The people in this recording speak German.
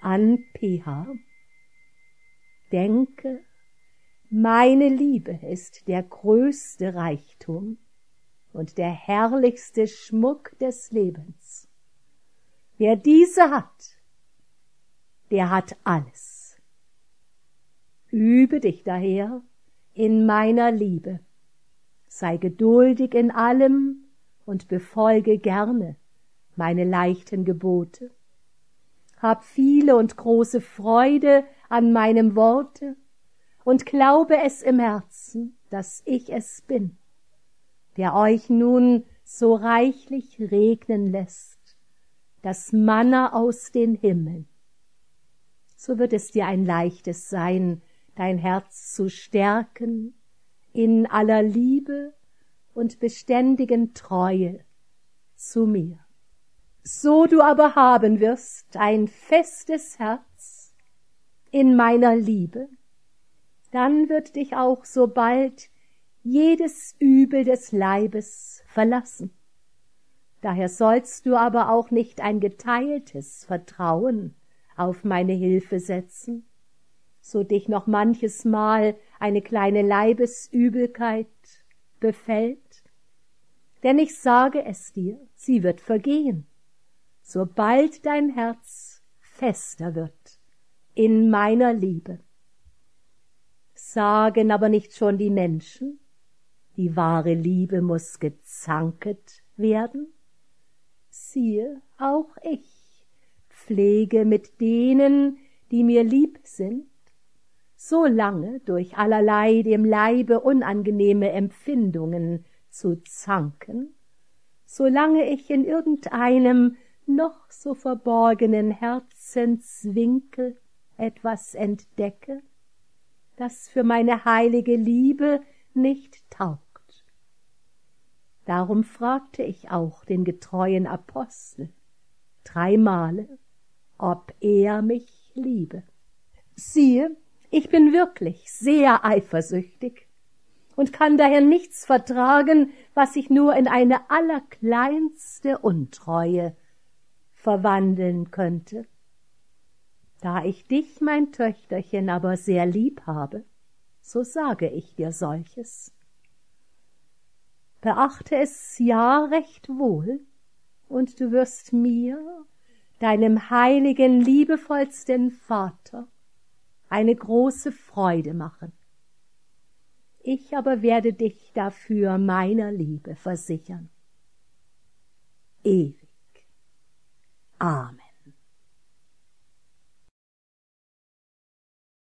an P.H. Denke, meine Liebe ist der größte Reichtum und der herrlichste Schmuck des Lebens. Wer diese hat, der hat alles. Übe dich daher in meiner Liebe. Sei geduldig in allem und befolge gerne meine leichten Gebote. Hab viele und große Freude an meinem Worte und glaube es im Herzen, dass ich es bin, der euch nun so reichlich regnen lässt, das Manna aus den Himmeln. So wird es dir ein leichtes sein, dein Herz zu stärken in aller Liebe und beständigen Treue zu mir. So du aber haben wirst ein festes Herz in meiner Liebe, dann wird dich auch so bald jedes Übel des Leibes verlassen. Daher sollst du aber auch nicht ein geteiltes Vertrauen auf meine Hilfe setzen, so dich noch manches Mal eine kleine Leibesübelkeit befällt. Denn ich sage es dir, sie wird vergehen, sobald dein Herz fester wird in meiner Liebe. Sagen aber nicht schon die Menschen, die wahre Liebe muß gezanket werden? Siehe, auch ich pflege mit denen, die mir lieb sind, so lange durch allerlei dem Leibe unangenehme Empfindungen zu zanken, solange ich in irgendeinem noch so verborgenen Herzenswinkel etwas entdecke, das für meine heilige Liebe nicht taugt. Darum fragte ich auch den getreuen Apostel 3 Male, ob er mich liebe. Siehe, ich bin wirklich sehr eifersüchtig und kann daher nichts vertragen, was sich nur in eine allerkleinste Untreue verwandeln könnte. Da ich dich, mein Töchterchen, aber sehr lieb habe, so sage ich dir solches. Beachte es ja recht wohl, und du wirst mir, deinem heiligen, liebevollsten Vater, eine große Freude machen. Ich aber werde dich dafür meiner Liebe versichern. Ewig. Amen.